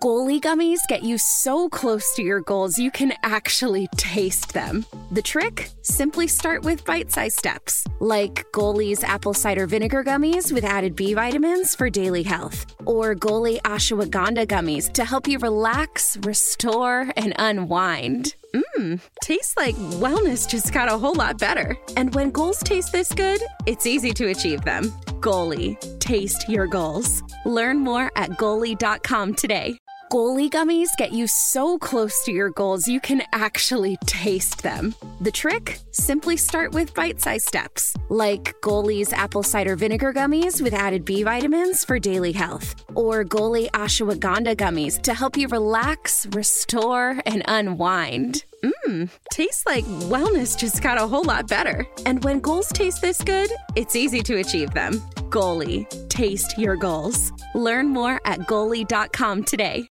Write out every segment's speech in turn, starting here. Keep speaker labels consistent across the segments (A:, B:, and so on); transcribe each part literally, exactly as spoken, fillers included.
A: Goalie gummies get you so close to your goals you can actually taste them. The trick? Simply start with bite-sized steps, like Goalie's apple cider vinegar gummies with added B vitamins for daily health, or Goalie ashwagandha gummies to help you relax, restore, and unwind. Mmm, tastes like wellness just got a whole lot better. And when goals taste this good, it's easy to achieve them. Goalie, taste your goals. Learn more at goalie dot com today. Goalie gummies get you so close to your goals you can actually taste them. The trick? Simply start with bite-sized steps, like Goalie's apple cider vinegar gummies with added B vitamins for daily health, or Goalie ashwagandha gummies to help you relax, restore, and unwind. Mmm, tastes like wellness just got a whole lot better. And when goals taste this good, it's easy to achieve them. Goalie, taste your goals. Learn more at goalie dot com today.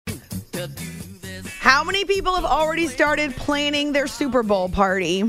B: How many people have already started planning their Super Bowl party?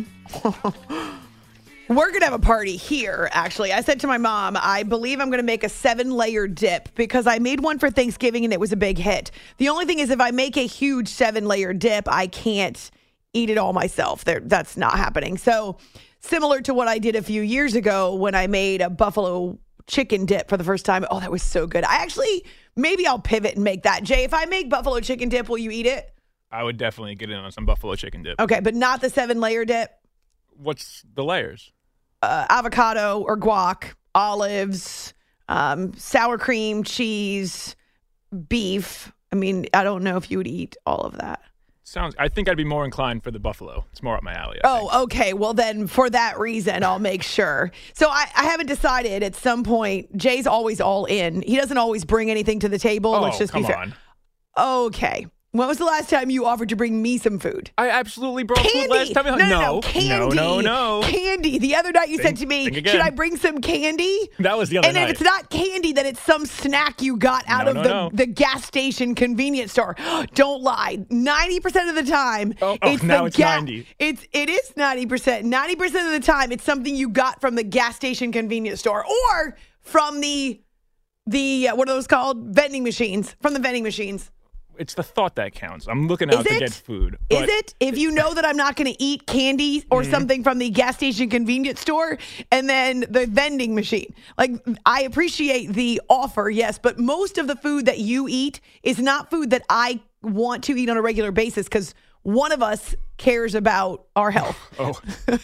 B: We're going to have a party here, actually. I said to my mom, I believe I'm going to make a seven-layer dip because I made one for Thanksgiving and it was a big hit. The only thing is if I make a huge seven-layer dip, I can't eat it all myself. There, that's not happening. So similar to what I did a few years ago when I made a buffalo chicken dip for the first time. Oh, that was so good. I actually, maybe I'll pivot and make that. Jay, if I make buffalo chicken dip, will you eat it?
C: I would definitely get in on some buffalo chicken dip.
B: Okay, but not the seven-layer dip?
C: What's the layers?
B: Uh, avocado or guac, olives, um, sour cream, cheese, beef. I mean, I don't know if you would eat all of that.
C: Sounds. I think I'd be more inclined for the buffalo. It's more up my alley. I
B: oh,
C: think.
B: Okay. Well, then for that reason, I'll make sure. So I, I haven't decided at some point. Jay's always all in. He doesn't always bring anything to the table.
C: Oh,
B: Let's just
C: come
B: be fair.
C: on.
B: Okay. When was the last time you offered to bring me some food?
C: I absolutely brought
B: Candy.
C: food last time.
B: No, no, no,
C: no,
B: candy.
C: no, no, no.
B: Candy. The other night you
C: Think-
B: said to me,
C: think again.
B: should I bring some candy?
C: That was the other
B: and
C: night.
B: And if it's not candy, then it's some snack you got out
C: No,
B: of
C: no,
B: the,
C: no.
B: the gas station convenience store. Don't lie. ninety percent of the time,
C: Oh, oh,
B: it's
C: now
B: the
C: it's
B: ga-
C: ninety.
B: It's, it is ninety percent. ninety percent of the time, it's something you got from the gas station convenience store or from the, the uh, what are those called? Vending machines. From the vending machines.
C: It's the thought that counts. I'm looking out
B: Is
C: to
B: it?
C: get food.
B: Is
C: but-
B: it? If you know that I'm not going to eat candy or mm-hmm. something from the gas station convenience store and then the vending machine. Like, I appreciate the offer, yes, but most of the food that you eat is not food that I want to eat on a regular basis because one of us cares about our health.
C: Oh.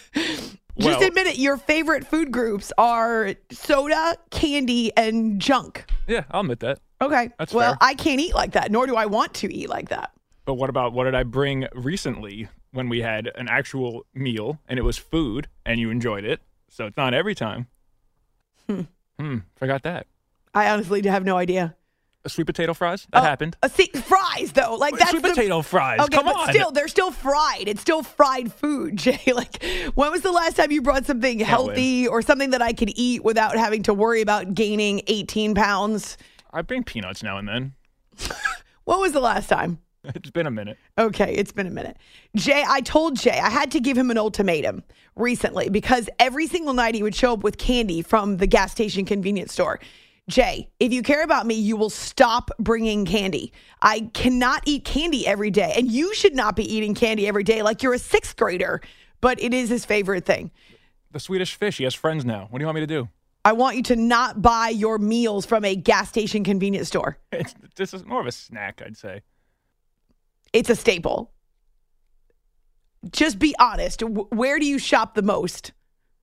B: Just
C: Well,
B: admit it, your favorite food groups are soda, candy, and junk.
C: Yeah, I'll admit that.
B: Okay.
C: That's
B: well,
C: fair.
B: I can't eat like that, nor do I want to eat like that.
C: But what about what did I bring recently when we had an actual meal and it was food and you enjoyed it? So it's not every time.
B: Hmm.
C: Hmm. Forgot that.
B: I honestly have no idea.
C: A sweet potato fries? That
B: Oh,
C: happened.
B: Uh, see, fries, though. Like that's
C: Sweet
B: the-
C: potato fries.
B: Okay,
C: Come
B: but
C: on.
B: still, they're still fried. It's still fried food, Jay. Like, when was the last time you brought something healthy or something that I could eat without having to worry about gaining eighteen pounds?
C: I bring peanuts now and then.
B: When was the last time?
C: It's been a minute.
B: Okay, it's been a minute. Jay, I told Jay I had to give him an ultimatum recently because every single night he would show up with candy from the gas station convenience store. Jay, if you care about me, you will stop bringing candy. I cannot eat candy every day, and you should not be eating candy every day like you're a sixth grader, but it is his favorite thing.
C: The Swedish fish. He has friends now. What do you want me to do?
B: I want you to not buy your meals from a gas station convenience store.
C: It's, this is more of a snack, I'd say.
B: It's a staple. Just be honest. Where do you shop the most?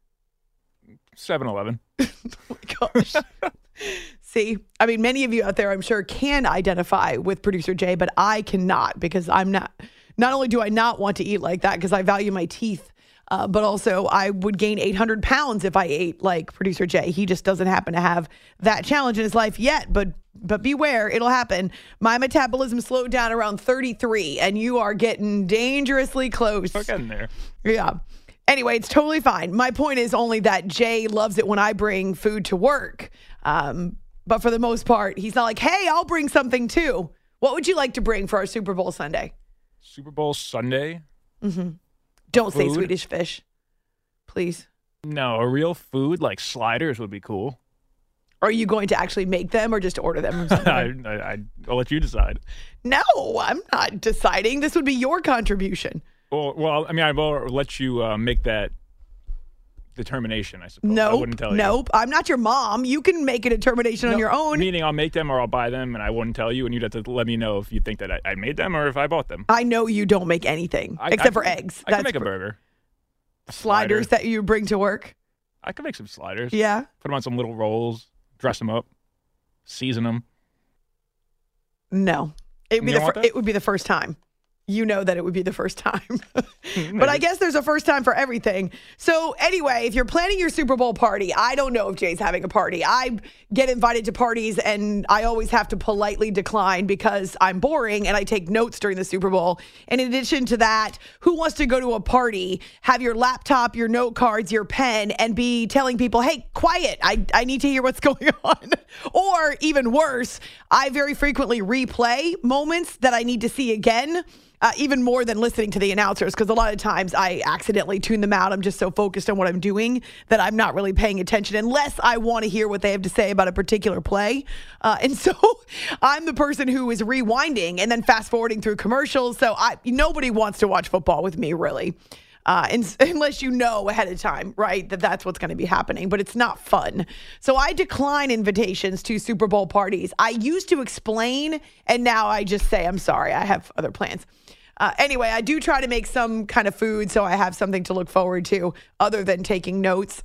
C: seven eleven.
B: Oh my gosh. See, I mean, many of you out there, I'm sure, can identify with producer Jay, but I cannot because I'm not, not only do I not want to eat like that because I value my teeth, uh, but also I would gain eight hundred pounds if I ate like producer Jay. He just doesn't happen to have that challenge in his life yet, but but beware, it'll happen. My metabolism slowed down around thirty-three, and you are getting dangerously close.
C: We're getting there.
B: Yeah. Anyway, it's totally fine. My point is only that Jay loves it when I bring food to work. Um, but for the most part, he's not like, hey, I'll bring something too. What would you like to bring for our Super Bowl Sunday?
C: Super Bowl Sunday?
B: Mm-hmm. Don't say
C: Food?
B: Swedish fish, please.
C: No, a real food like sliders would be cool.
B: Are you going to actually make them or just order them from
C: I,
B: somewhere?
C: I, I, I'll let you decide.
B: No, I'm not deciding. This would be your contribution.
C: Well, well I mean, I will let you uh, make that determination, I suppose.
B: Nope,
C: I wouldn't tell you.
B: nope. I'm not your mom. You can make a determination
C: No,
B: on your own.
C: Meaning I'll make them or I'll buy them, and I wouldn't tell you, and you'd have to let me know if you think that I, I made them or if I bought them.
B: I know you don't make anything
C: I,
B: except
C: I,
B: for eggs.
C: I can make a burger. A
B: sliders
C: slider.
B: that you bring to work.
C: I can make some sliders.
B: Yeah.
C: Put them on some little rolls, dress them up, season them.
B: No, it would be
C: You
B: the
C: don't
B: fir-
C: want that?
B: it would be the first time. You know that it would be the first time. But I guess there's a first time for everything. So anyway, if you're planning your Super Bowl party, I don't know if Jay's having a party. I get invited to parties and I always have to politely decline because I'm boring and I take notes during the Super Bowl. And in addition to that, who wants to go to a party, have your laptop, your note cards, your pen, and be telling people, hey, quiet, I, I need to hear what's going on. Or even worse, I very frequently replay moments that I need to see again. Uh, even more than listening to the announcers, because a lot of times I accidentally tune them out. I'm just so focused on what I'm doing that I'm not really paying attention unless I want to hear what they have to say about a particular play. Uh, and so I'm the person who is rewinding and then fast forwarding through commercials. So I nobody wants to watch football with me, really. Uh, and, unless you know ahead of time, right, that that's what's going to be happening. But it's not fun. So I decline invitations to Super Bowl parties. I used to explain, and now I just say, I'm sorry, I have other plans. Uh, anyway, I do try to make some kind of food so I have something to look forward to other than taking notes.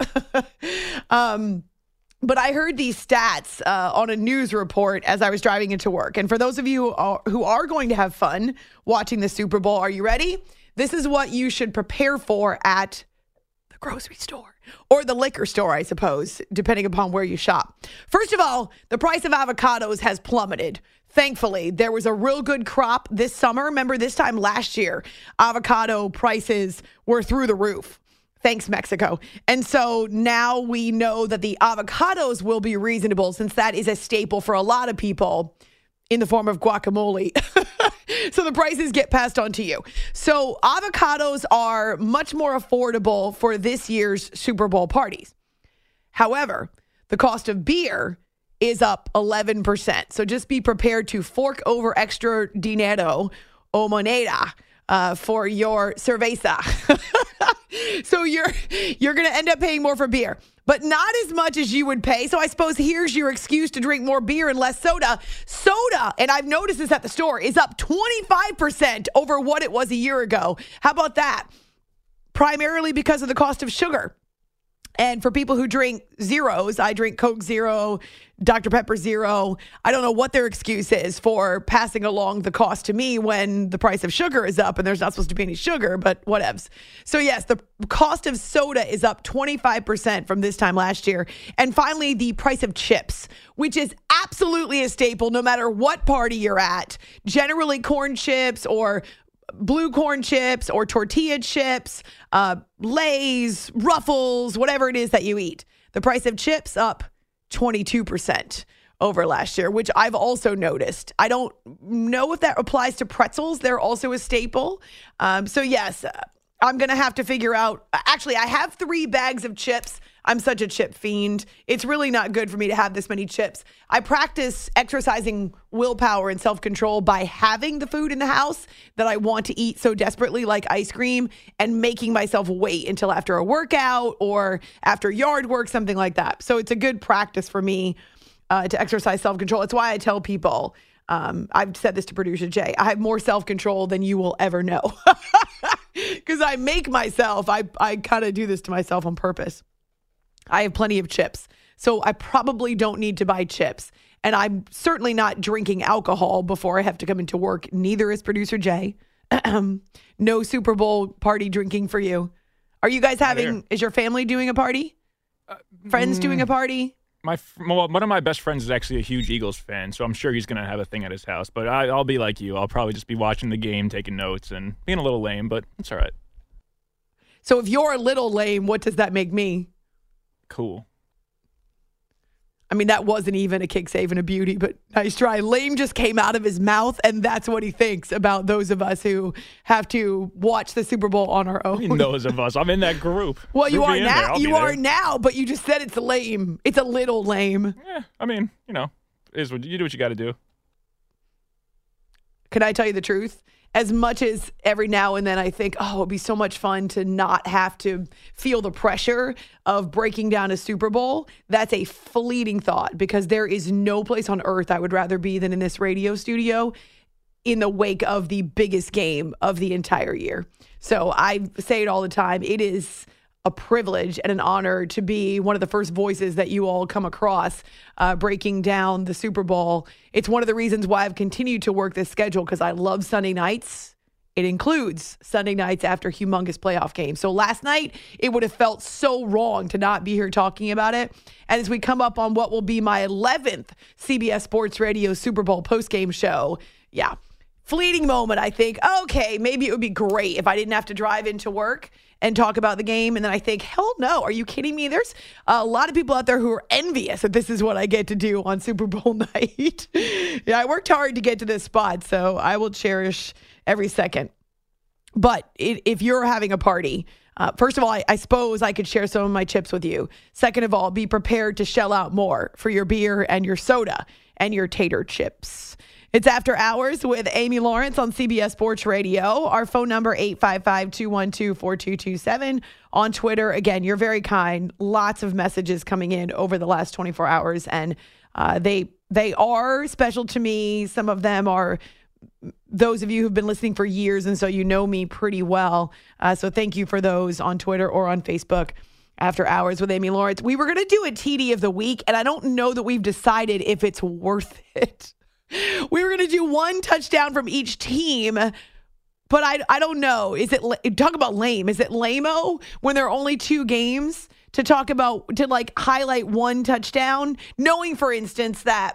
B: um, but I heard these stats uh, on a news report as I was driving into work. And for those of you who are, who are going to have fun watching the Super Bowl, are you ready? This is what you should prepare for at the grocery store or the liquor store, I suppose, depending upon where you shop. First of all, the price of avocados has plummeted. Thankfully, there was a real good crop this summer. Remember, this time last year, avocado prices were through the roof. Thanks, Mexico. And so now we know that the avocados will be reasonable since that is a staple for a lot of people in the form of guacamole. So the prices get passed on to you. So avocados are much more affordable for this year's Super Bowl parties. However, the cost of beer is up eleven percent. So just be prepared to fork over extra dinero o moneda uh, for your cerveza. So you're you're going to end up paying more for beer, but not as much as you would pay. So I suppose here's your excuse to drink more beer and less soda. Soda, and I've noticed this at the store, is up twenty-five percent over what it was a year ago. How about that? Primarily because of the cost of sugar. And for people who drink zeros, I drink Coke Zero, Doctor Pepper Zero. I don't know what their excuse is for passing along the cost to me when the price of sugar is up and there's not supposed to be any sugar, but whatevs. So yes, the cost of soda is up twenty-five percent from this time last year. And finally, the price of chips, which is absolutely a staple no matter what party you're at. Generally corn chips or blue corn chips or tortilla chips, uh, Lay's, Ruffles, whatever it is that you eat. The price of chips up twenty-two percent over last year, which I've also noticed. I don't know if that applies to pretzels. They're also a staple. Um, so yes, I'm going to have to figure out. Actually, I have three bags of chips. I'm such a chip fiend. It's really not good for me to have this many chips. I practice exercising willpower and self-control by having the food in the house that I want to eat so desperately, like ice cream, and making myself wait until after a workout or after yard work, something like that. So it's a good practice for me uh, to exercise self-control. It's why I tell people, um, I've said this to producer Jay, I have more self-control than you will ever know. Because I make myself, I, I kind of do this to myself on purpose. I have plenty of chips, so I probably don't need to buy chips. And I'm certainly not drinking alcohol before I have to come into work. Neither is producer Jay. No Super Bowl party drinking for you. Are you guys having, is your family doing a party? Uh, Friends mm, doing a party?
C: My well, one of my best friends is actually a huge Eagles fan, so I'm sure he's going to have a thing at his house. But I, I'll be like you. I'll probably just be watching the game, taking notes, and being a little lame, but it's all right.
B: So if you're a little lame, what does that make me?
C: Cool.
B: I mean, that wasn't even a kick save and a beauty, but nice try. Lame just came out of his mouth, and that's what he thinks about those of us who have to watch the Super Bowl on our own.
C: I mean, those of us. I'm in that group.
B: Well, you
C: Group
B: are
C: me in
B: now.
C: there. I'll
B: You
C: be
B: are
C: there.
B: now, but you just said it's lame. It's a little lame.
C: Yeah, I mean, you know, is what you do what you got to do.
B: Can I tell you the truth? As much as every now and then I think, oh, it'd be so much fun to not have to feel the pressure of breaking down a Super Bowl, that's a fleeting thought, because there is no place on earth I would rather be than in this radio studio in the wake of the biggest game of the entire year. So I say it all the time. It is a privilege and an honor to be one of the first voices that you all come across uh, breaking down the Super Bowl. It's one of the reasons why I've continued to work this schedule, because I love Sunday nights. It includes Sunday nights after humongous playoff games. So last night, it would have felt so wrong to not be here talking about it. And as we come up on what will be my eleventh C B S Sports Radio Super Bowl postgame show, yeah, fleeting moment, I think, okay, maybe it would be great if I didn't have to drive into work and talk about the game. And then I think, hell no, are you kidding me? There's a lot of people out there who are envious that this is what I get to do on Super Bowl night. Yeah, I worked hard to get to this spot, so I will cherish every second. But it, if you're having a party, uh, first of all, I, I suppose I could share some of my chips with you. Second of all, be prepared to shell out more for your beer and your soda and your tater chips. It's After Hours with Amy Lawrence on C B S Sports Radio. Our phone number, eight five five, two one two, four two two seven. On Twitter, again, you're very kind. Lots of messages coming in over the last twenty-four hours, and uh, they they are special to me. Some of them are those of you who've been listening for years, and so you know me pretty well. Uh, so thank you for those on Twitter or on Facebook. After Hours with Amy Lawrence. We were going to do a T D of the week, and I don't know that we've decided if it's worth it. We were going to do one touchdown from each team, but I, I don't know. Is it, talk about lame. Is it lame-o when there are only two games to talk about, to like highlight one touchdown? Knowing, for instance, that,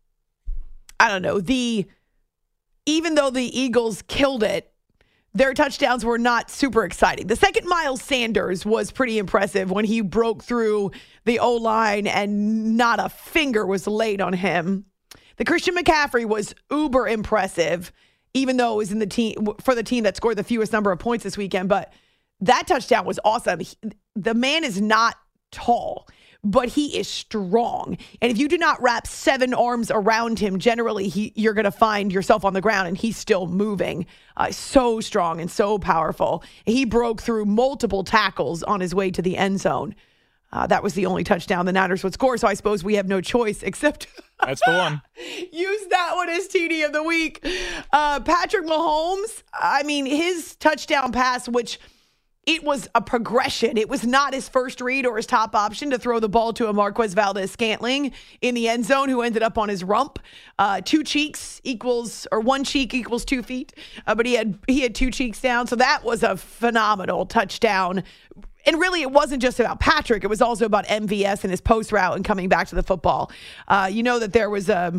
B: I don't know, the, even though the Eagles killed it, their touchdowns were not super exciting. The second Miles Sanders was pretty impressive when he broke through the O-line and not a finger was laid on him. The Christian McCaffrey was uber impressive, even though it was in the team for the team that scored the fewest number of points this weekend. But that touchdown was awesome. He, the man is not tall, but he is strong. And if you do not wrap seven arms around him, generally he, you're going to find yourself on the ground and he's still moving. Uh, so strong and so powerful. He broke through multiple tackles on his way to the end zone. Uh, that was the only touchdown the Niners would score, so I suppose we have no choice except
C: That's the one.
B: use that one as T D of the week. Uh, Patrick Mahomes, I mean, his touchdown pass, which it was a progression. It was not his first read or his top option to throw the ball to a Marquez Valdes-Scantling in the end zone, who ended up on his rump. Uh, two cheeks equals, or one cheek equals two feet, uh, but he had he had two cheeks down, so that was a phenomenal touchdown. And really, it wasn't just about Patrick. It was also about M V S and his post route and coming back to the football. Uh, you know that there was a,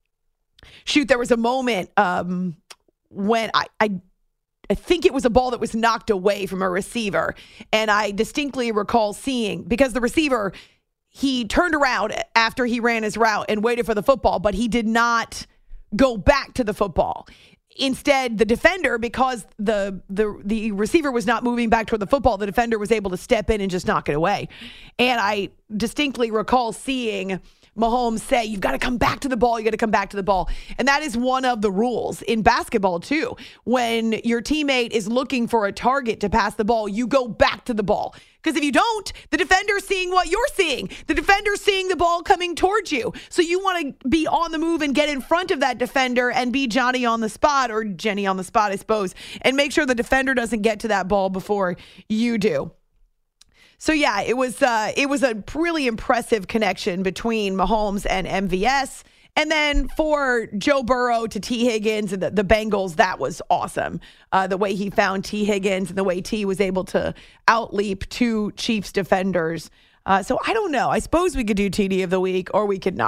B: shoot, there was a moment um, when I, I, I think it was a ball that was knocked away from a receiver. And I distinctly recall seeing, because the receiver, he turned around after he ran his route and waited for the football, but he did not go back to the football. Instead, the defender, because the, the the receiver was not moving back toward the football, the defender was able to step in and just knock it away. And I distinctly recall seeing Mahomes say, you've got to come back to the ball, you got to come back to the ball. And that is one of the rules in basketball too. When your teammate is looking for a target to pass the ball, you go back to the ball. Because if you don't, the defender's seeing what you're seeing. The defender's seeing the ball coming towards you. So you want to be on the move and get in front of that defender and be Johnny on the spot, or Jenny on the spot, I suppose, and make sure the defender doesn't get to that ball before you do. So yeah, it was uh, it was a really impressive connection between Mahomes and M V S. And then for Joe Burrow to T. Higgins and the, the Bengals, that was awesome. Uh, the way he found T. Higgins and the way T was able to outleap two Chiefs defenders. Uh, so I don't know. I suppose we could do T D of the week or we could not.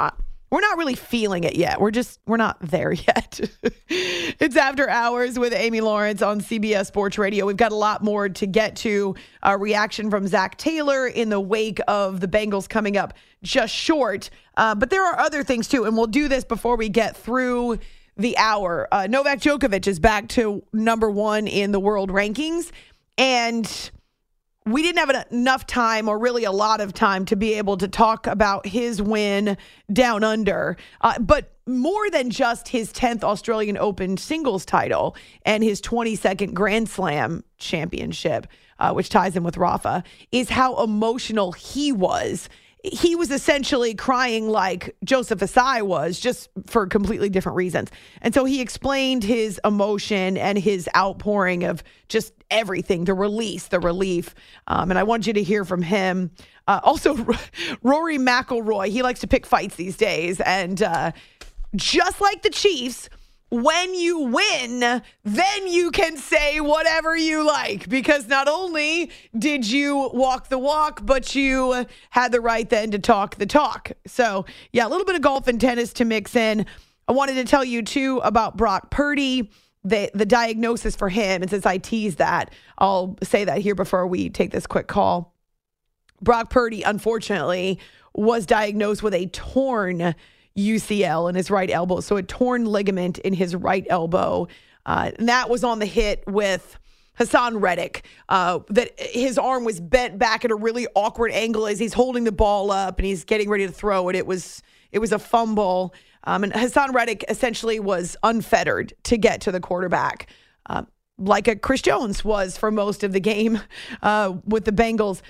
B: we're not really feeling it yet. We're just, we're not there yet. It's After Hours with Amy Lawrence on C B S Sports Radio. We've got a lot more to get to. A reaction from Zach Taylor in the wake of the Bengals coming up just short. Uh, but there are other things too, and we'll do this before we get through the hour. Uh, Novak Djokovic is back to number one in the world rankings, and we didn't have enough time, or really a lot of time, to be able to talk about his win down under. Uh, but more than just his tenth Australian Open singles title and his twenty-second Grand Slam championship, uh, which ties him with Rafa, is how emotional he was. He was essentially crying like Joseph Asai was, just for completely different reasons. And so he explained his emotion and his outpouring of just everything, the release, the relief. Um, and I want you to hear from him. Uh, also, Rory McIlroy, he likes to pick fights these days. And uh, just like the Chiefs, when you win, then you can say whatever you like, because not only did you walk the walk, but you had the right then to talk the talk. So, yeah, a little bit of golf and tennis to mix in. I wanted to tell you, too, about Brock Purdy, the, the diagnosis for him. And since I teased that, I'll say that here before we take this quick call. Brock Purdy, unfortunately, was diagnosed with a torn U C L in his right elbow. So a torn ligament in his right elbow. Uh, and that was on the hit with Hassan Reddick, uh, that his arm was bent back at a really awkward angle as he's holding the ball up and he's getting ready to throw it. It was, it was a fumble. Um, and Hassan Reddick essentially was unfettered to get to the quarterback, uh, like a Chris Jones was for most of the game uh, with the Bengals.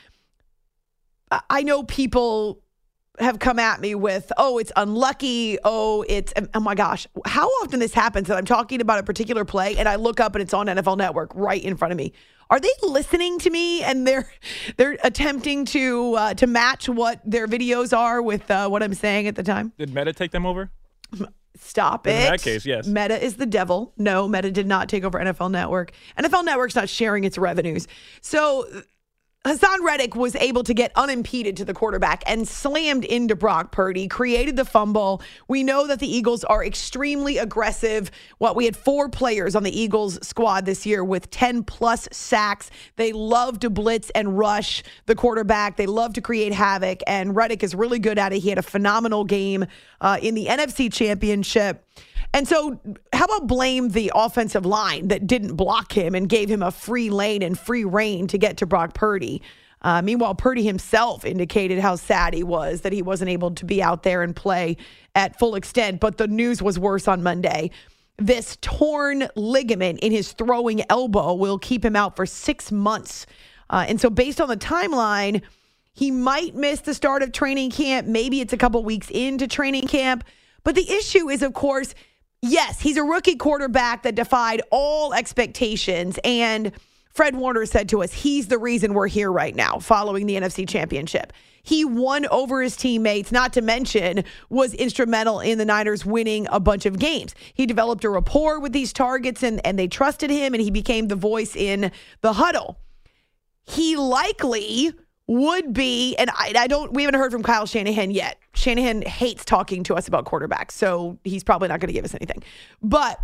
B: I know people have come at me with, oh, it's unlucky. Oh, it's, oh my gosh. How often this happens that I'm talking about a particular play and I look up and it's on N F L Network right in front of me. Are they listening to me and they're they're attempting to uh, to match what their videos are with uh, what I'm saying at the time?
C: Did Meta take them over?
B: Stop it.
C: In that case, yes.
B: Meta is the devil. No, Meta did not take over N F L Network. N F L Network's not sharing its revenues. So Hassan Reddick was able to get unimpeded to the quarterback and slammed into Brock Purdy, created the fumble. We know that the Eagles are extremely aggressive. What we had four players on the Eagles squad this year with ten plus sacks. They love to blitz and rush the quarterback. They love to create havoc, and Reddick is really good at it. He had a phenomenal game uh, in the N F C Championship. And so how about blame the offensive line that didn't block him and gave him a free lane and free reign to get to Brock Purdy? Uh, meanwhile, Purdy himself indicated how sad he was that he wasn't able to be out there and play at full extent. But the news was worse on Monday. This torn ligament in his throwing elbow will keep him out for six months. Uh, and so based on the timeline, he might miss the start of training camp. Maybe it's a couple weeks into training camp. But the issue is, of course, yes, he's a rookie quarterback that defied all expectations. And Fred Warner said to us, he's the reason we're here right now following the N F C Championship. He won over his teammates, not to mention was instrumental in the Niners winning a bunch of games. He developed a rapport with these targets and, and they trusted him, and he became the voice in the huddle. He likely would be, and I, I don't, we haven't heard from Kyle Shanahan yet. Shanahan hates talking to us about quarterbacks, so he's probably not going to give us anything. But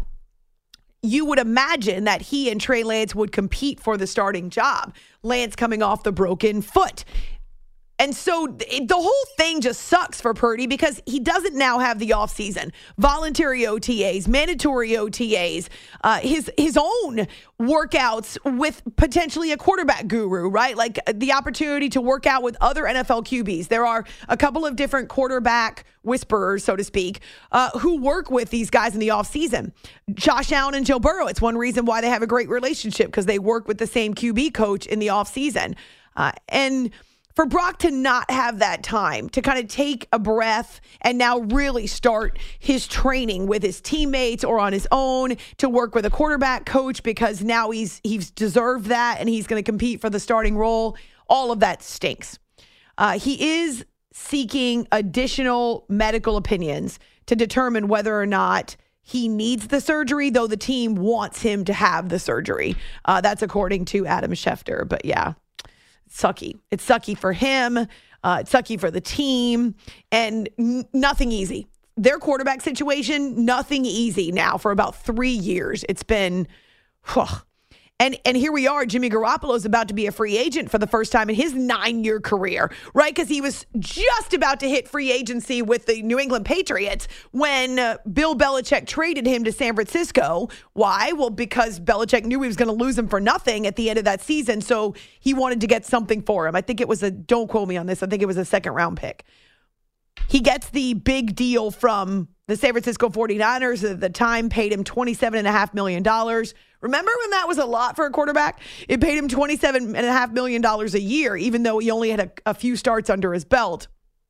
B: you would imagine that he and Trey Lance would compete for the starting job. Lance coming off the broken foot. And so the whole thing just sucks for Purdy because he doesn't now have the offseason. Voluntary O T As, mandatory O T As, uh, his his own workouts with potentially a quarterback guru, right? Like the opportunity to work out with other N F L Q Bs. There are a couple of different quarterback whisperers, so to speak, uh, who work with these guys in the offseason. Josh Allen and Joe Burrow, it's one reason why they have a great relationship because they work with the same Q B coach in the offseason. Uh, and for Brock to not have that time to kind of take a breath and now really start his training with his teammates or on his own to work with a quarterback coach because now he's he's deserved that and he's going to compete for the starting role, all of that stinks. Uh, he is seeking additional medical opinions to determine whether or not he needs the surgery, though the team wants him to have the surgery. Uh, that's according to Adam Schefter. But yeah. Sucky. It's sucky for him. Uh, it's sucky for the team, and n- nothing easy their quarterback situation, nothing easy now for about three years. It's been, whew. And and here we are, Jimmy Garoppolo is about to be a free agent for the first time in his nine-year career, right? Because he was just about to hit free agency with the New England Patriots when uh, Bill Belichick traded him to San Francisco. Why? Well, because Belichick knew he was going to lose him for nothing at the end of that season, so he wanted to get something for him. I think it was a, don't quote me on this, I think it was a second-round pick. He gets the big deal from the San Francisco forty-niners at the time, paid him twenty-seven point five million dollars. Remember when that was a lot for a quarterback? It paid him twenty-seven point five million dollars a year, even though he only had a, a few starts under his belt.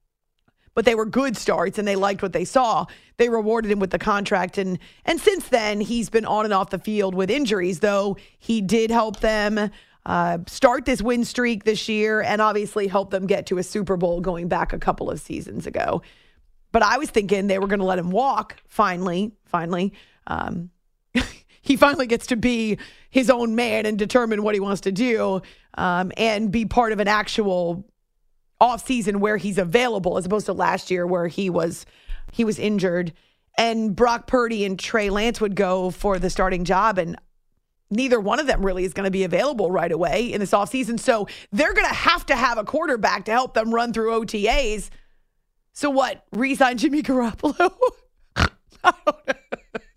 B: But they were good starts, and they liked what they saw. They rewarded him with the contract. And, and since then, he's been on and off the field with injuries, though he did help them uh, start this win streak this year and obviously help them get to a Super Bowl going back a couple of seasons ago. But I was thinking they were going to let him walk, finally, finally. Um He finally gets to be his own man and determine what he wants to do um, and be part of an actual offseason where he's available as opposed to last year where he was he was injured. And Brock Purdy and Trey Lance would go for the starting job, and neither one of them really is going to be available right away in this offseason. So they're going to have to have a quarterback to help them run through O T As. So what, re-sign Jimmy Garoppolo? I don't know.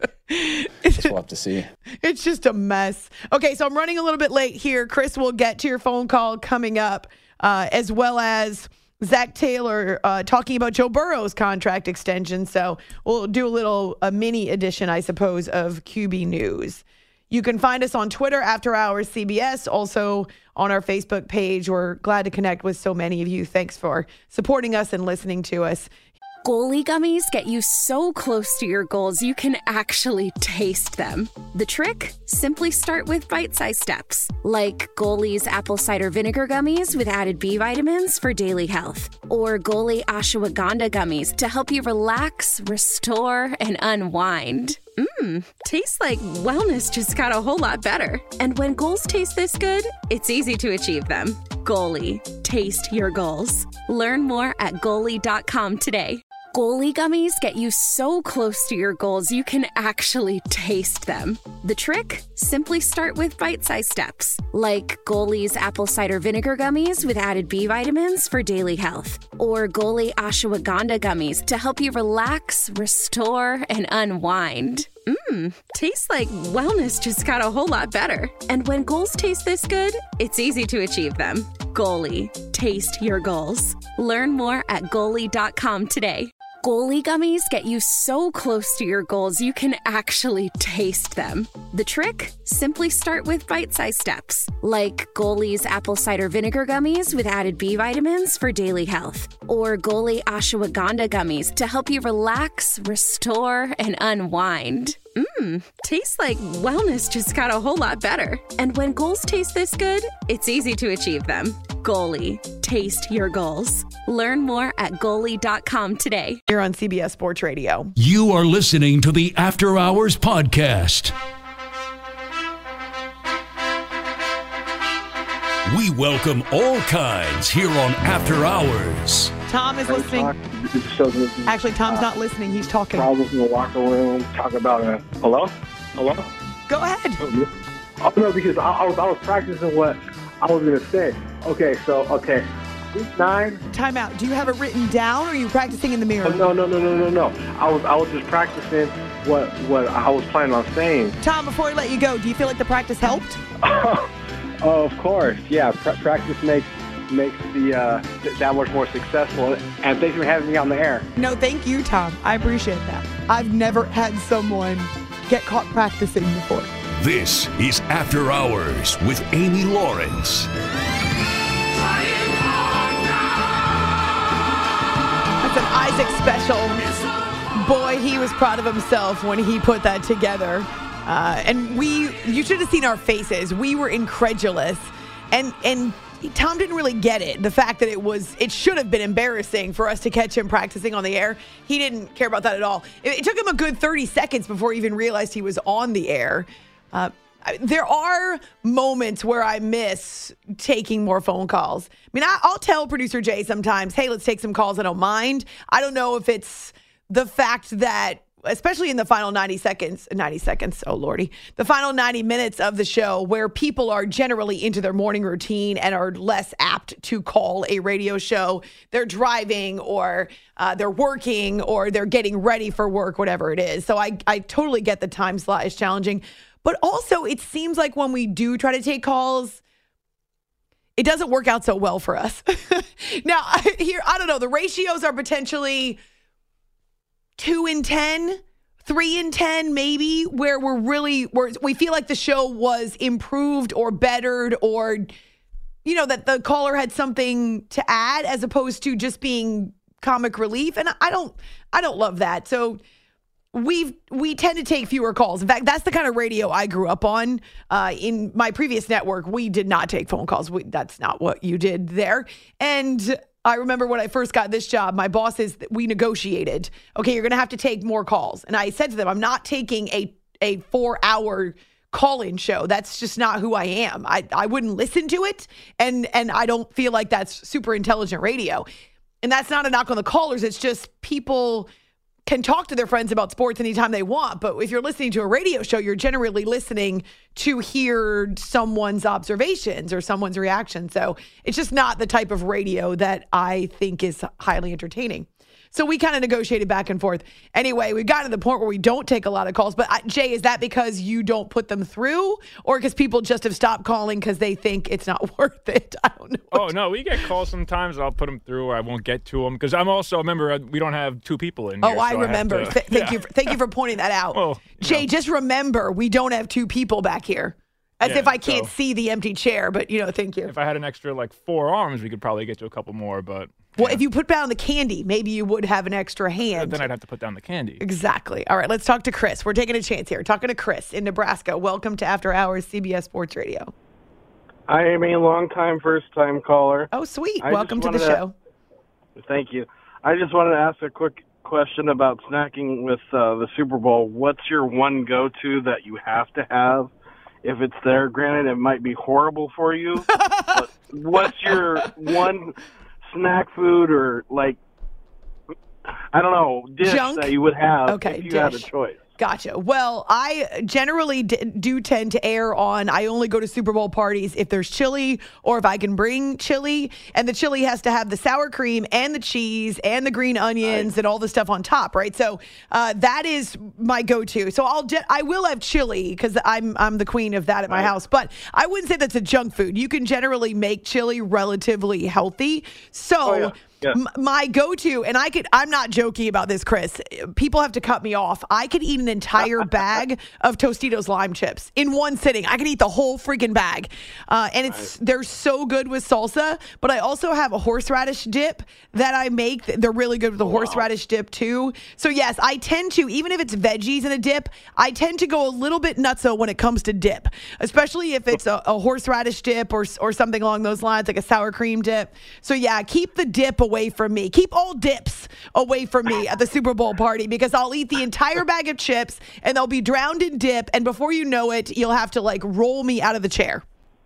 D: We'll have to see.
B: It's just a mess. Okay, so I'm running a little bit late here. Chris will get to your phone call coming up, uh, as well as Zach Taylor uh, talking about Joe Burrow's contract extension. So we'll do a little a mini edition, I suppose, of Q B News. You can find us on Twitter, After Hours C B S, also on our Facebook page. We're glad to connect with so many of you. Thanks for supporting us and listening to us.
A: Goalie gummies get you so close to your goals you can actually taste them. The trick? Simply start with bite-sized steps, like Goalie's apple cider vinegar gummies with added B vitamins for daily health, or Goalie ashwagandha gummies to help you relax, restore, and unwind. Mmm, tastes like wellness just got a whole lot better. And when goals taste this good, it's easy to achieve them. Goalie, taste your goals. Learn more at goalie dot com today. Goalie gummies get you so close to your goals you can actually taste them. The trick? Simply start with bite-sized steps, like Goalie's apple cider vinegar gummies with added B vitamins for daily health, or Goalie ashwagandha gummies to help you relax, restore, and unwind. Mmm, tastes like wellness just got a whole lot better. And when goals taste this good, it's easy to achieve them. Goalie, taste your goals. Learn more at goalie dot com today. Goalie gummies get you so close to your goals you can actually taste them. The trick? Simply start with bite-sized steps, like Goalie's apple cider vinegar gummies with added B vitamins for daily health, or Goalie ashwagandha gummies to help you relax, restore, and unwind. Mmm, tastes like wellness just got a whole lot better. And when goals taste this good, it's easy to achieve them. Goalie, taste your goals. Learn more at goalie dot com today.
B: Here on C B S Sports Radio.
E: You are listening to the After Hours Podcast. We welcome all kinds here on After Hours.
B: Tom is listening. Actually, Tom's not listening. He's talking.
F: Problems in the locker room. Talk about a hello, hello.
B: Go ahead.
F: Oh no, because I, I was I was practicing what I was gonna say. Okay, so okay, week nine.
B: Time out. Do you have it written down, or are you practicing in the mirror?
F: Oh, no, no, no, no, no, no. I was I was just practicing what what I was planning on saying.
B: Tom, before I let you go, do you feel like the practice helped?
F: Oh, of course, yeah. Pra- practice makes makes the uh, th- that much more successful. And thanks for having me on the air.
B: No, thank you, Tom. I appreciate that. I've never had someone get caught practicing before.
E: This is After Hours with Amy Lawrence.
B: That's an Isaac special. Boy, he was proud of himself when he put that together. Uh, and we, you should have seen our faces. We were incredulous. And, and Tom didn't really get it. The fact that it was, it should have been embarrassing for us to catch him practicing on the air. He didn't care about that at all. It, it took him a good thirty seconds before he even realized he was on the air. Uh, there are moments where I miss taking more phone calls. I mean, I, I'll tell producer Jay sometimes, hey, let's take some calls. I don't mind. I don't know if it's the fact that, especially in the final ninety seconds, ninety seconds, oh Lordy, the final ninety minutes of the show where people are generally into their morning routine and are less apt to call a radio show. They're driving or uh, they're working or they're getting ready for work, whatever it is. So I, I totally get the time slot is challenging. But also it seems like when we do try to take calls, it doesn't work out so well for us. Now, here, I don't know, the ratios are potentially two in ten, three in ten, maybe, where we're really, where we feel like the show was improved or bettered or, you know, that the caller had something to add as opposed to just being comic relief. And I don't, I don't love that. So we've, we tend to take fewer calls. In fact, that's the kind of radio I grew up on. Uh, in my previous network, we did not take phone calls. We, that's not what you did there. And I remember when I first got this job, my bosses, we negotiated, okay, you're going to have to take more calls. And I said to them, I'm not taking a, a four hour call-in show. That's just not who I am. I, I wouldn't listen to it. And, and I don't feel like that's super intelligent radio. And that's not a knock on the callers. It's just people can talk to their friends about sports anytime they want. But if you're listening to a radio show, you're generally listening to hear someone's observations or someone's reaction. So it's just not the type of radio that I think is highly entertaining. So we kind of negotiated back and forth. Anyway, we got to the point where we don't take a lot of calls. But uh, Jay, is that because you don't put them through or because people just have stopped calling because they think it's not worth it? I don't know.
C: Oh, no, we get calls sometimes. I'll put them through or I won't get to them because I'm also, remember, we don't have two people in here.
B: Oh, I
C: so
B: remember.
C: I to,
B: Th- thank
C: yeah.
B: you. For, thank you for pointing that out.
C: Well,
B: Jay,
C: know.
B: just remember, we don't have two people back here. As
C: Yeah,
B: if I can't
C: so
B: see the empty chair, but, you know, thank you.
C: If I had an extra, like, four arms, we could probably get to a couple more, but...
B: Well,
C: yeah.
B: if you put down the candy, maybe you would have an extra hand.
C: Then I'd have to put down the candy.
B: Exactly. All right, let's talk to Chris. We're taking a chance here. Talking to Chris in Nebraska. Welcome to After Hours C B S Sports Radio.
G: I am a long-time, first-time caller.
B: Oh, sweet.
G: I
B: Welcome to the
G: to,
B: show.
G: Thank you. I just wanted to ask a quick question about snacking with uh, the Super Bowl. What's your one go-to that you have to have? If it's there, granted, it might be horrible for you, but what's your one snack food or, like, I don't know, dish
B: Junk?
G: that you would have
B: Okay,
G: if you
B: dish.
G: had a choice?
B: Gotcha. Well, I generally d- do tend to err on, I only go to Super Bowl parties if there's chili or if I can bring chili. And the chili has to have the sour cream and the cheese and the green onions right. and all the stuff on top, right? So uh, that is my go-to. So I'll ge- I will have chili because I'm I'm the queen of that at my right. house. But I wouldn't say that's a junk food. You can generally make chili relatively healthy. So... Oh, yeah. Yeah. M- my go-to, and I could, I'm not joking about this, Chris. People have to cut me off. I could eat an entire bag of Tostitos lime chips in one sitting. I could eat the whole freaking bag. Uh, and it's, right. they're so good with salsa, but I also have a horseradish dip that I make. They're really good with the wow. horseradish dip too. So yes, I tend to, even if it's veggies in a dip, I tend to go a little bit nutso when it comes to dip, especially if it's a, a horseradish dip or, or something along those lines, like a sour cream dip. So yeah, keep the dip away from me. Keep all dips away from me at the Super Bowl party because I'll eat the entire bag of chips and they'll be drowned in dip. And before you know it, you'll have to like roll me out of the chair.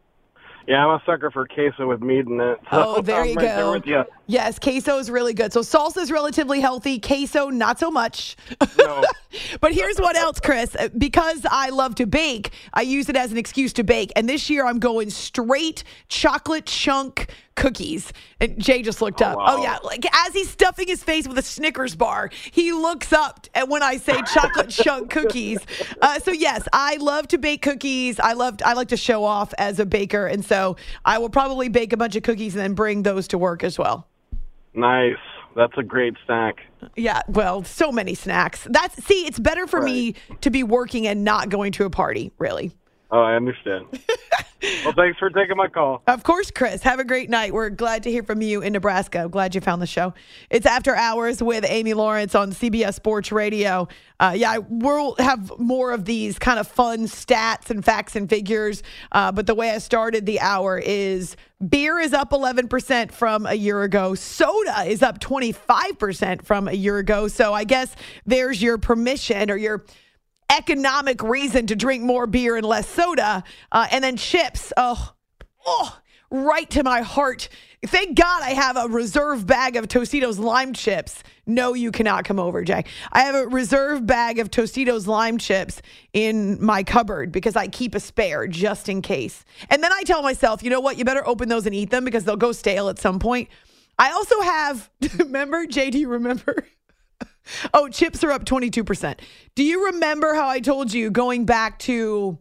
G: Yeah, I'm a sucker for queso with meat in it. So
B: oh, there you
G: I'm right
B: go.
G: There with you.
B: Yes, queso is really good. So salsa is relatively healthy. Queso, not so much.
G: No.
B: But here's what else, Chris. Because I love to bake, I use it as an excuse to bake. And this year I'm going straight chocolate chunk cookies. And Jay just looked
G: oh,
B: up.
G: Wow.
B: Oh, yeah. Like as he's stuffing his face with a Snickers bar, he looks up at when I say chocolate chunk cookies. Uh, so, yes, I love to bake cookies. I love I like to show off as a baker. And so I will probably bake a bunch of cookies and then bring those to work as well.
G: Nice. That's a great snack.
B: Yeah, well, so many snacks. That's see, it's better for right. me to be working and not going to a party, really.
G: Oh, I understand. Well, thanks for taking my call.
B: Of course, Chris. Have a great night. We're glad to hear from you in Nebraska. I'm glad you found the show. It's After Hours with Amy Lawrence on C B S Sports Radio. Uh, yeah, we'll have more of these kind of fun stats and facts and figures. Uh, but the way I started the hour is beer is up eleven percent from a year ago. Soda is up twenty-five percent from a year ago. So I guess there's your permission or your economic reason to drink more beer and less soda. Uh, and then chips, oh, oh, right to my heart. Thank God I have a reserve bag of Tostitos lime chips. No, you cannot come over, Jay. I have a reserve bag of Tostitos lime chips in my cupboard because I keep a spare just in case. And then I tell myself, you know what? You better open those and eat them because they'll go stale at some point. I also have, remember, Jay, do you remember? Oh, chips are up twenty-two percent. Do you remember how I told you going back to,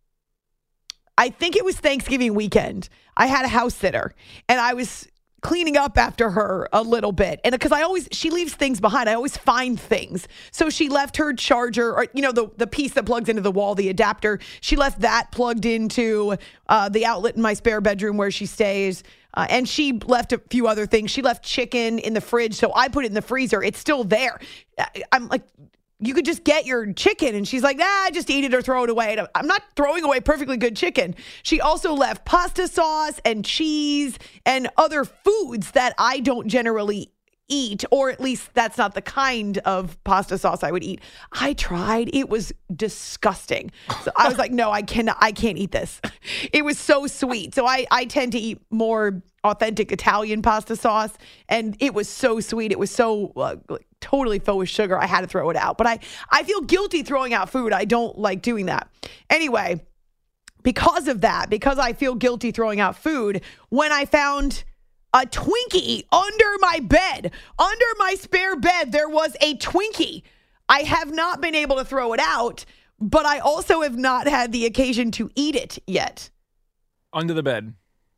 B: I think it was Thanksgiving weekend, I had a house sitter and I was cleaning up after her a little bit. And because I always, she leaves things behind. I always find things. So she left her charger, or, you know, the, the piece that plugs into the wall, the adapter. She left that plugged into uh, the outlet in my spare bedroom where she stays. Uh, and she left a few other things. She left chicken in the fridge. So I put it in the freezer. It's still there. I'm like, you could just get your chicken. And she's like, nah, just eat it or throw it away. And I'm not throwing away perfectly good chicken. She also left pasta sauce and cheese and other foods that I don't generally eat, or at least that's not the kind of pasta sauce I would eat. I tried. It was disgusting. So I was like, no, I cannot, I can't eat this. It was so sweet. So I, I tend to eat more authentic Italian pasta sauce. And it was so sweet. It was so uh, like, totally filled with sugar. I had to throw it out. But I, I feel guilty throwing out food. I don't like doing that. Anyway, because of that, because I feel guilty throwing out food, when I found a Twinkie under my bed, under my spare bed, there was a Twinkie. I have not been able to throw it out, but I also have not had the occasion to eat it yet.
C: Under the bed.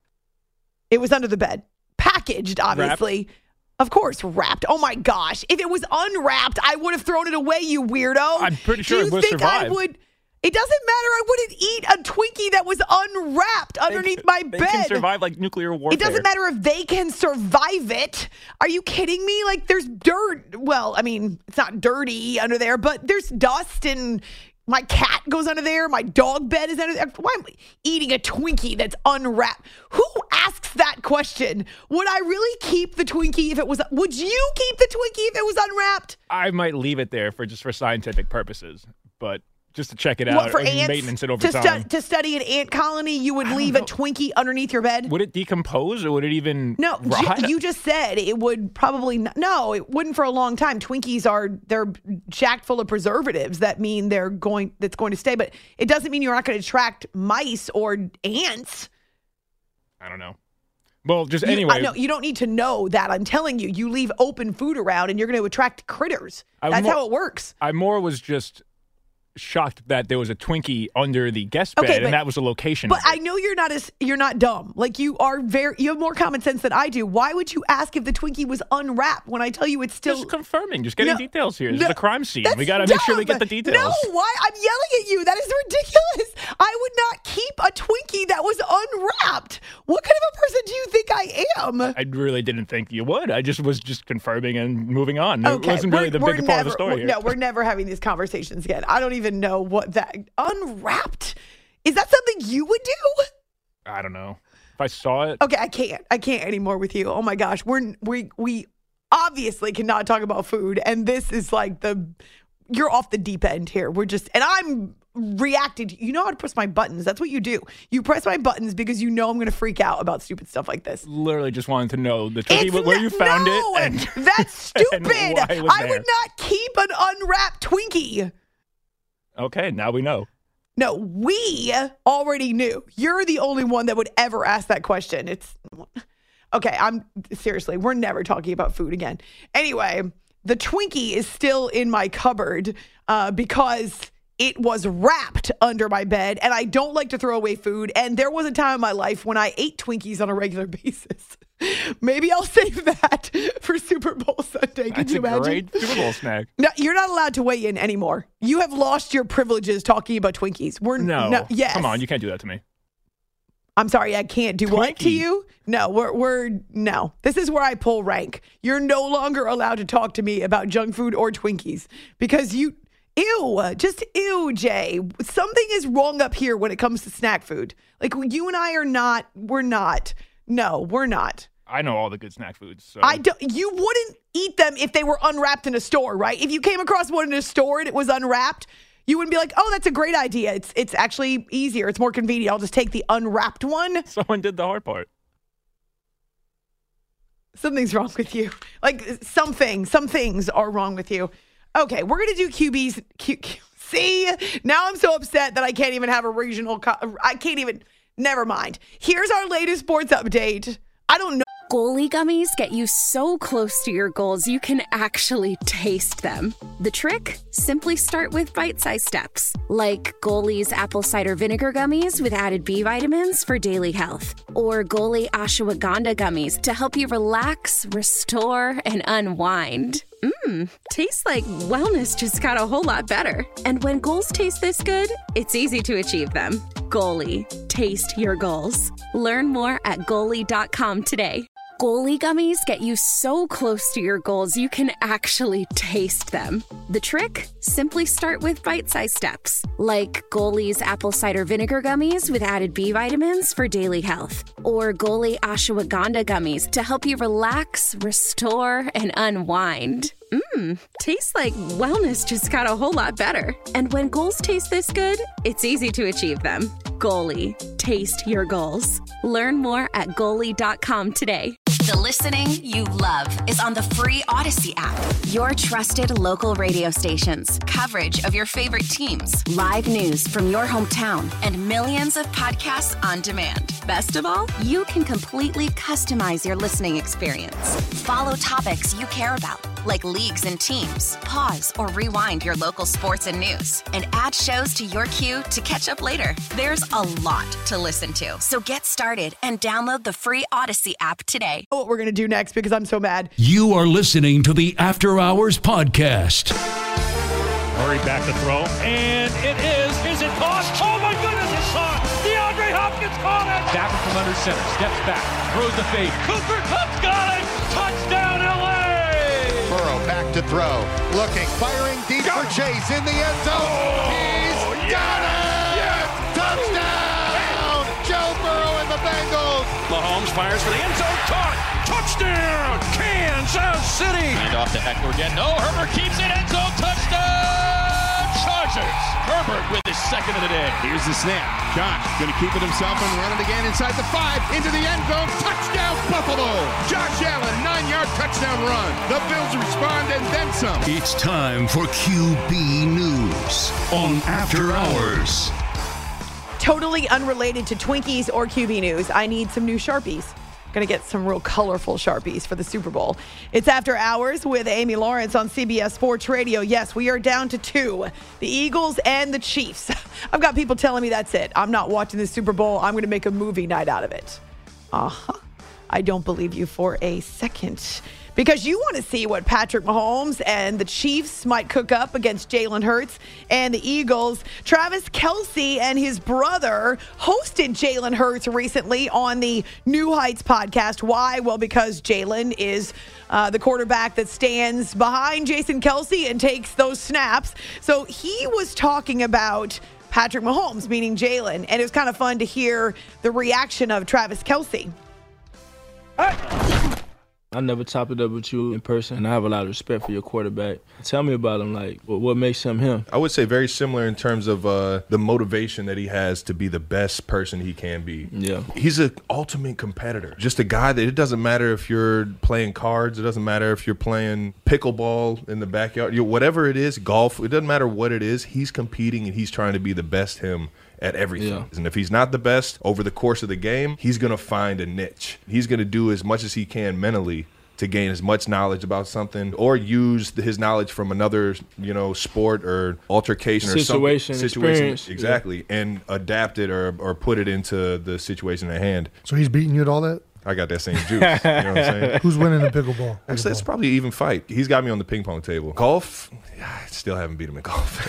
B: It was under the bed. Packaged, obviously. Wrapped? Of course, wrapped. Oh my gosh. If it was unwrapped, I would have thrown it away, you weirdo.
C: I'm pretty sure
B: Do
C: it would
B: you think
C: survive.
B: I would? It doesn't matter. I wouldn't eat a Twinkie that was unwrapped underneath
C: they,
B: my
C: they
B: bed.
C: They can survive like nuclear warfare.
B: It doesn't matter if they can survive it. Are you kidding me? Like, there's dirt. Well, I mean, it's not dirty under there, but there's dust, and my cat goes under there. My dog bed is under there. Why am I eating a Twinkie that's unwrapped? Who asks that question? Would I really keep the Twinkie if it was, would you keep the Twinkie if it was unwrapped?
C: I might leave it there for just for scientific purposes, but just to check it out.
B: What, for
C: and
B: ants?
C: Maintenance it over
B: to
C: time.
B: Stu- to study an ant colony, you would
C: I
B: leave
C: don't
B: a
C: know.
B: Twinkie underneath your bed?
C: Would it decompose or would it even
B: No,
C: rot?
B: you, you just said it would probably not. No, it wouldn't for a long time. Twinkies are, they're jacked full of preservatives that mean they're going, that's going to stay. But it doesn't mean you're not going to attract mice or ants.
C: I don't know. Well, just
B: You,
C: anyway.
B: I, no, you don't need to know that. I'm telling you, you leave open food around and you're going to attract critters.
C: I'm
B: That's
C: more-
B: how it works.
C: I more was just shocked that there was a Twinkie under the guest bed,
B: Okay, but-
C: and that was the location.
B: But
C: of it.
B: I know you're not as you're not dumb. Like, you are very, you have more common sense than I do. Why would you ask if the Twinkie was unwrapped when I tell you it's still
C: Just confirming, just getting
B: No,
C: details here. This
B: no,
C: is a crime scene.
B: that's
C: We got to make sure we
B: dumb.
C: get the details.
B: No, why? I'm yelling at you. That is ridiculous. I would not keep a Twinkie that was unwrapped. What kind of a person do you think I am?
C: I really didn't think you would. I just was just confirming and moving on.
B: Okay,
C: It wasn't really
B: we're-
C: the
B: we're
C: big part of the
B: never-
C: story
B: we're-
C: here.
B: No, we're never having these conversations again. I don't even know what that unwrapped. Is that something you would do?
C: I don't know. If I saw it,
B: Okay, I can't. I can't anymore with you. Oh my gosh, we're we we obviously cannot talk about food, and this is like the you're off the deep end here. We're just and I'm reacting to, you know how to press my buttons. That's what you do. You press my buttons because you know I'm going to freak out about stupid stuff like this.
C: literally just wanted to know the Twinkie,
B: It's
C: where
B: not-
C: you found
B: no,
C: it. And
B: that's stupid.
C: and why it was
B: I
C: there.
B: would not keep an unwrapped Twinkie.
C: Okay, now we know.
B: No, we already knew. You're the only one that would ever ask that question. It's okay. I'm seriously, we're never talking about food again. Anyway, the Twinkie is still in my cupboard uh, because it was wrapped under my bed, and I don't like to throw away food. And there was a time in my life when I ate Twinkies on a regular basis. Maybe I'll save that for Super Bowl Sunday. Can
C: That's
B: you
C: a
B: imagine?
C: great Super Bowl snack.
B: No, you're not allowed to weigh in anymore. You have lost your privileges talking about Twinkies. We're
C: No,
B: yes.
C: come on, you can't do that to me.
B: I'm sorry, I can't do what to
C: Twinkie.
B: you? No, we're we're no. This is where I pull rank. You're no longer allowed to talk to me about junk food or Twinkies because you ew, just ew, Jay. Something is wrong up here when it comes to snack food. Like, you and I are not. We're not. No, we're not.
C: I know all the good snack foods. So.
B: I don't, you wouldn't eat them if they were unwrapped in a store, right? If you came across one in a store and it was unwrapped, you wouldn't be like, oh, that's a great idea. It's it's actually easier. It's more convenient. I'll just take the unwrapped one.
C: Someone did the hard part.
B: Something's wrong with you. Like something, some things are wrong with you. Okay, we're going to do Q B's. Q, Q, see, now I'm so upset that I can't even have a regional. Co- I can't even. Never mind. Here's our latest sports update. I don't know.
A: Goalie gummies get you so close to your goals you can actually taste them. The trick? Simply start with bite-sized steps, like Goalie's apple cider vinegar gummies with added B vitamins for daily health, or Goalie ashwagandha gummies to help you relax, restore, and unwind. Mmm, tastes like wellness just got a whole lot better. And when goals taste this good, it's easy to achieve them. Goalie, taste your goals. Learn more at goalie dot com today. Goalie gummies get you so close to your goals you can actually taste them. The trick? Simply start with bite-sized steps, like Goalie's apple cider vinegar gummies with added B vitamins for daily health, or Goalie ashwagandha gummies to help you relax, restore, and unwind. Mmm, tastes like wellness just got a whole lot better. And when goals taste this good, it's easy to achieve them. Goalie, taste your goals. Learn more at goalie dot com today.
H: The listening you love is on the free Odyssey app.
A: Your trusted local radio stations,
H: Coverage of your favorite teams,
A: live news from your hometown,
H: and millions of podcasts on demand.
A: Best of all, you can completely customize your listening experience.
H: Follow topics you care about, like leagues and teams. Pause or rewind your local sports and news, and add shows to your queue to catch up later. There's a lot to listen to, so get started and download the free Odyssey app today.
B: What we're going to do next because I'm so mad.
E: You are listening to the After Hours Podcast.
I: Murray back to throw, and it is. Is it tossed? Oh my goodness, it's caught. DeAndre Hopkins caught it.
J: Stafford from under center, steps back, throws the fade.
I: Cooper Kupp's got it. Touchdown, L A.
K: Burrow back to throw, looking, firing deep Go. for Chase in the end zone.
I: Oh,
K: He's
I: yes.
K: got it.
I: Yes.
K: Touchdown, Joe Burrow and the Bengals.
I: Mahomes fires for the end zone, caught. Touchdown, Kansas City.
J: And off to Eckler again. No, Herbert keeps it, end zone, touchdown, Chargers. Herbert with his second of the day.
K: Here's the snap. Josh going to keep it himself and run it again inside the five, into the end zone. Touchdown, Buffalo. Josh Allen, nine-yard touchdown run. The Bills respond and then some.
E: It's time for Q B News on After Hours.
B: Totally unrelated to Twinkies or Q B News, I need some new Sharpies. Going to get some real colorful Sharpies for the Super Bowl. It's After Hours with Amy Lawrence on C B S Sports Radio. Yes, we are down to two, the Eagles and the Chiefs. I've got people telling me that's it. I'm not watching the Super Bowl. I'm going to make a movie night out of it. Uh-huh. I don't believe you for a second. Because you want to see what Patrick Mahomes and the Chiefs might cook up against Jalen Hurts and the Eagles. Travis Kelce and his brother hosted Jalen Hurts recently on the New Heights podcast. Why? Well, because Jalen is uh, the quarterback that stands behind Jason Kelce and takes those snaps. So he was talking about Patrick Mahomes, meaning Jalen, and it was kind of fun to hear the reaction of Travis Kelce.
L: I never chopped it up with you in person, and I have a lot of respect for your quarterback. Tell me about him, like, what makes him him?
M: I would say very similar in terms of uh, the motivation that he has to be the best person he can be.
L: Yeah.
M: He's an ultimate competitor. Just a guy that it doesn't matter if you're playing cards, it doesn't matter if you're playing pickleball in the backyard, you know, whatever it is, golf, it doesn't matter what it is, he's competing and he's trying to be the best him at everything. Yeah. And if he's not the best over the course of the game, he's going to find a niche. He's going to do as much as he can mentally to gain as much knowledge about something or use his knowledge from another, you know, sport or altercation or
L: situation,
M: situation. Exactly. Yeah. And adapt it or, or put it into the situation at hand.
N: So he's beating you at all that?
M: I got that same juice. You know what I'm saying?
N: Who's winning the pickleball?
M: Actually, it's probably an even fight. He's got me on the ping pong table. Golf, yeah, I still haven't beat him at golf.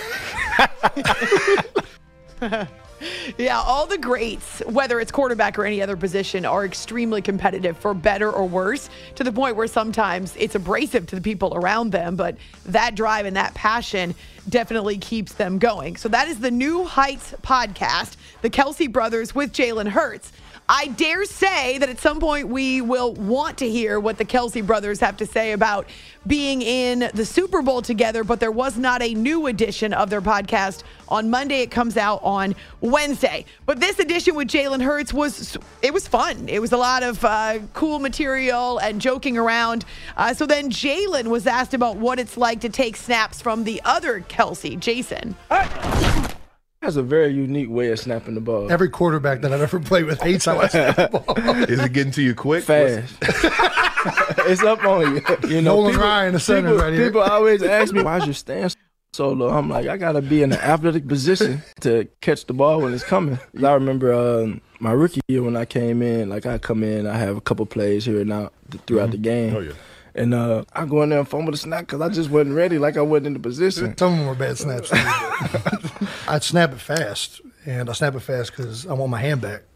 B: Yeah, all the greats, whether it's quarterback or any other position, are extremely competitive for better or worse, to the point where sometimes it's abrasive to the people around them, but that drive and that passion definitely keeps them going. So that is the New Heights podcast, the Kelce brothers with Jalen Hurts. I dare say that at some point we will want to hear what the Kelce brothers have to say about being in the Super Bowl together, but there was not a new edition of their podcast on Monday. It comes out on Wednesday. But this edition with Jalen Hurts was, it was fun. It was a lot of uh, cool material and joking around. Uh, so then Jalen was asked about what it's like to take snaps from the other Kelce, Jason.
L: Has a very unique way of snapping the ball.
N: Every quarterback that I've ever played with hates how I snap the ball.
M: Is it getting to you quick?
L: Fast. It's up on you. You know,
N: Nolan
L: people,
N: Ryan, the center
L: people,
N: right here.
L: People always ask me, why's your stance so low? I'm like, I got to be in an athletic position to catch the ball when it's coming. I remember um, my rookie year when I came in, like I come in, I have a couple plays here and out throughout mm-hmm. the game.
M: Oh, yeah.
L: And uh, I go in there and fumble the snap because I just wasn't ready, like I wasn't in the position.
N: Some of them were bad snaps. I'd snap it fast, and I snap it fast because I want my hand back.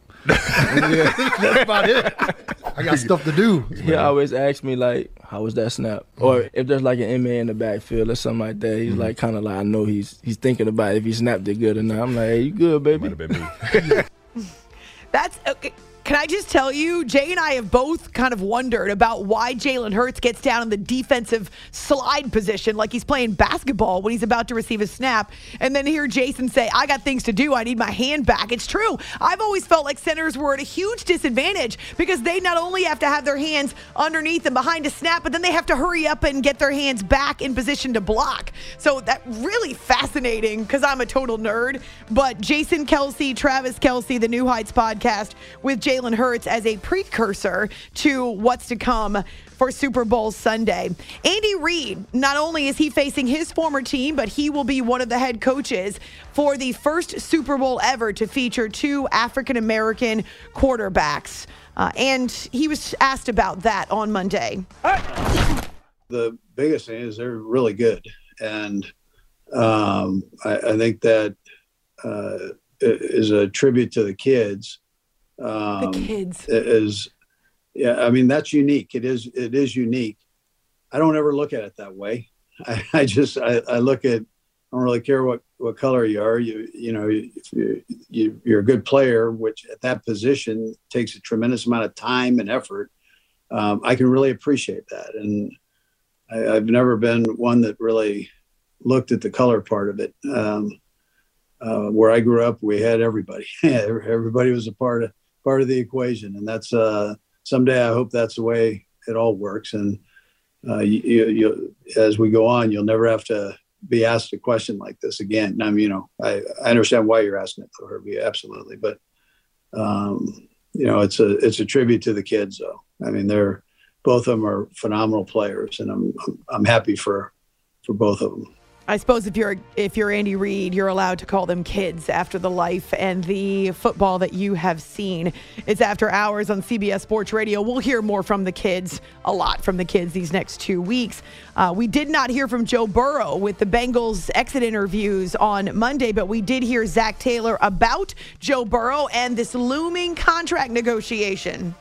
N: That's about it. I got stuff to do.
L: He always asks me, like, how was that snap? Mm-hmm. Or if there's like an M A in the backfield or something like that, he's mm-hmm. like kind of like, I know he's he's thinking about if he snapped it good or not. I'm like, hey, you good, baby?
M: Might have been me.
B: That's okay. Can I just tell you, Jay and I have both kind of wondered about why Jalen Hurts gets down in the defensive slide position like he's playing basketball when he's about to receive a snap. And then hear Jason say, I got things to do. I need my hand back. It's true. I've always felt like centers were at a huge disadvantage because they not only have to have their hands underneath and behind a snap, but then they have to hurry up and get their hands back in position to block. So that really fascinating because I'm a total nerd. But Jason Kelce, Travis Kelce, the New Heights podcast with Jalen Hurts as a precursor to what's to come for Super Bowl Sunday. Andy Reid, not only is he facing his former team, but he will be one of the head coaches for the first Super Bowl ever to feature two African-American quarterbacks. Uh, and he was asked about that on Monday.
O: The biggest thing is they're really good. And um, I, I think that uh, is a tribute to the kids. Um,
B: the kids
O: is, yeah. I mean, that's unique. It is. It is unique. I don't ever look at it that way. I, I just. I, I look at. I don't really care what, what color you are. You you know, if you, you you're a good player, which at that position takes a tremendous amount of time and effort. Um, I can really appreciate that, and I, I've never been one that really looked at the color part of it. Um, uh, where I grew up, we had everybody. Everybody was a part of. part of the equation. And that's uh, someday I hope that's the way it all works. And uh, you, you, you, as we go on, you'll never have to be asked a question like this again. I mean, you know, I, I understand why you're asking it, Herbie, absolutely. But, um, you know, it's a, it's a tribute to the kids though. I mean, they're, both of them are phenomenal players and I'm, I'm, I'm happy for, for both of them.
B: I suppose if you're if you're Andy Reid, you're allowed to call them kids after the life and the football that you have seen. It's After Hours on C B S Sports Radio. We'll hear more from the kids, a lot from the kids these next two weeks. Uh, we did not hear from Joe Burrow with the Bengals exit interviews on Monday, but we did hear Zach Taylor about Joe Burrow and this looming contract negotiation.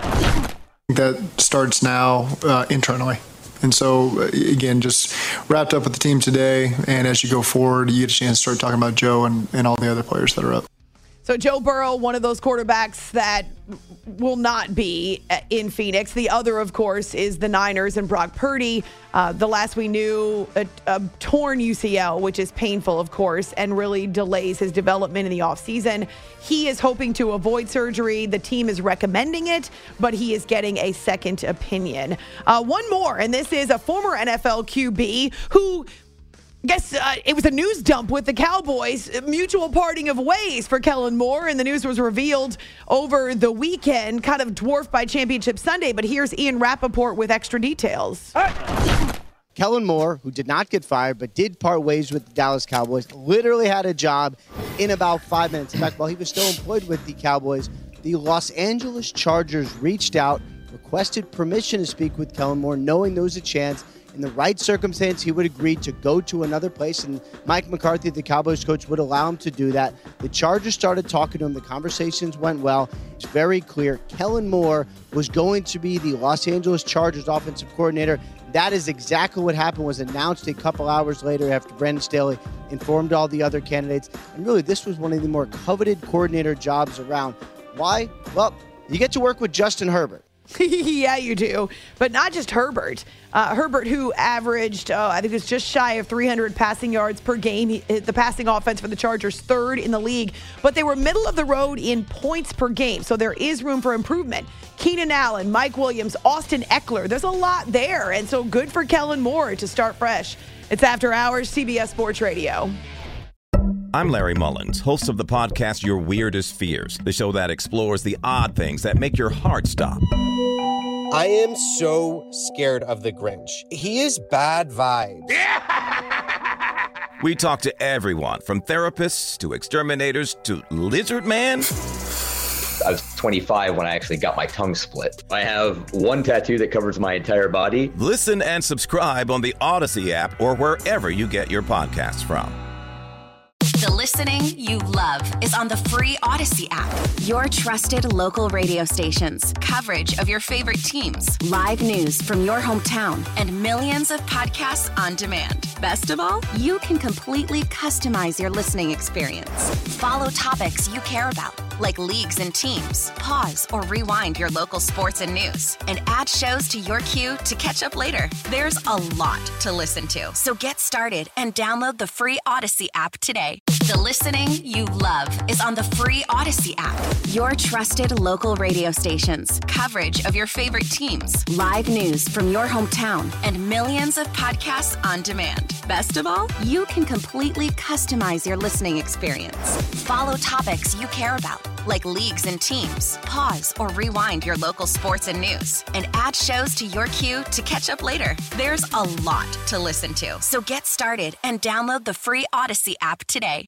P: That starts now uh, internally. And so, again, just wrapped up with the team today. And as you go forward, you get a chance to start talking about Joe and, and all the other players that are up.
B: So Joe Burrow, one of those quarterbacks that will not be in Phoenix. The other, of course, is the Niners and Brock Purdy. Uh, the last we knew, a, a torn U C L, which is painful, of course, and really delays his development in the offseason. He is hoping to avoid surgery. The team is recommending it, but he is getting a second opinion. Uh, one more, and this is a former N F L Q B who... I guess uh, it was a news dump with the Cowboys, mutual parting of ways for Kellen Moore, and the news was revealed over the weekend, kind of dwarfed by Championship Sunday. But here's Ian Rappaport with extra details.
Q: Kellen Moore, who did not get fired but did part ways with the Dallas Cowboys, literally had a job in about five minutes. In fact, while he was still employed with the Cowboys, the Los Angeles Chargers reached out, requested permission to speak with Kellen Moore, knowing there was a chance in the right circumstance, he would agree to go to another place, and Mike McCarthy, the Cowboys coach, would allow him to do that. The Chargers started talking to him. The conversations went well. It's very clear Kellen Moore was going to be the Los Angeles Chargers offensive coordinator. That is exactly what happened, was announced a couple hours later after Brandon Staley informed all the other candidates. And really, this was one of the more coveted coordinator jobs around. Why? Well, you get to work with Justin Herbert.
B: Yeah, you do. But not just Herbert. Uh, Herbert, who averaged, uh, I think it was just shy of three hundred passing yards per game. He, the passing offense for the Chargers, third in the league. But they were middle of the road in points per game, so there is room for improvement. Keenan Allen, Mike Williams, Austin Eckler. There's a lot there, and so good for Kellen Moore to start fresh. It's After Hours, C B S Sports Radio.
R: I'm Larry Mullins, host of the podcast Your Weirdest Fears, the show that explores the odd things that make your heart stop.
S: I am so scared of the Grinch. He is bad vibes.
R: We talk to everyone from therapists to exterminators to Lizard Man.
T: I was twenty-five when I actually got my tongue split. I have one tattoo that covers my entire body.
R: Listen and subscribe on the Odyssey app or wherever you get your podcasts from.
H: The listening you love is on the free Odyssey app. Your trusted local radio stations, coverage of your favorite teams, live news from your hometown, and millions of podcasts on demand. Best of all, you can completely customize your listening experience. Follow topics you care about, like leagues and teams. Pause or rewind your local sports and news, and add shows to your queue to catch up later. There's a lot to listen to, so get started and download the free Odyssey app today. The listening you love is on the free Odyssey app. Your trusted local radio stations, coverage of your favorite teams, live news from your hometown, and millions of podcasts on demand. Best of all, you can completely customize your listening experience. Follow topics you care about, like leagues and teams. Pause or rewind your local sports and news, and add shows to your queue to catch up later. There's a lot to listen to, so get started and download the free Odyssey app today.